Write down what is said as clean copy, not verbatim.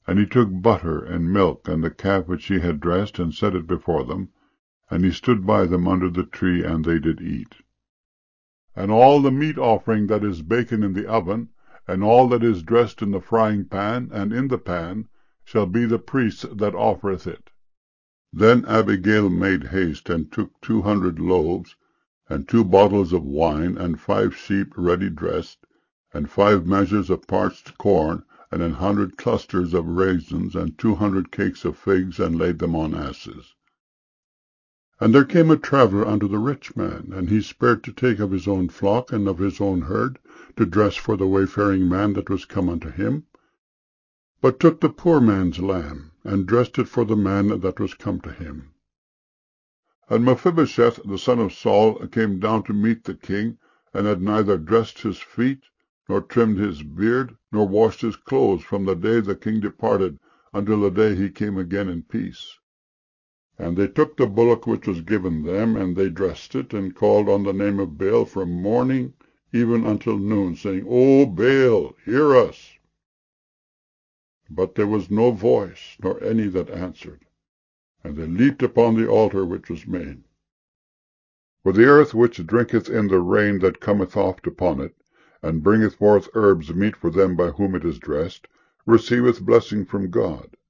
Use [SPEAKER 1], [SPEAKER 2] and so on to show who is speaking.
[SPEAKER 1] And he took butter and milk, and the calf which he had dressed, and set it before them. And he stood by them under the tree, and they did eat. And all the meat offering that is baken in the oven, and all that is dressed in the frying pan, and in the pan, shall be the priest's that offereth it. Then Abigail made haste, and took 200 loaves, and 2 bottles of wine, and 5 sheep ready dressed, and 5 measures of parched corn, and 100 clusters of raisins, and 200 cakes of figs, and laid them on asses. And there came a traveller unto the rich man, and he spared to take of his own flock and of his own herd, to dress for the wayfaring man that was come unto him, but took the poor man's lamb, and dressed it for the man that was come to him. And Mephibosheth the son of Saul came down to meet the king, and had neither dressed his feet, nor trimmed his beard, nor washed his clothes, from the day the king departed until the day he came again in peace. And they took the bullock which was given them, and they dressed it, and called on the name of Baal from morning even until noon, saying, O Baal, hear us. But there was no voice, nor any that answered. And they leaped upon the altar which was made. For the earth which drinketh in the rain that cometh oft upon it, and bringeth forth herbs meet for them by whom it is dressed, receiveth blessing from God.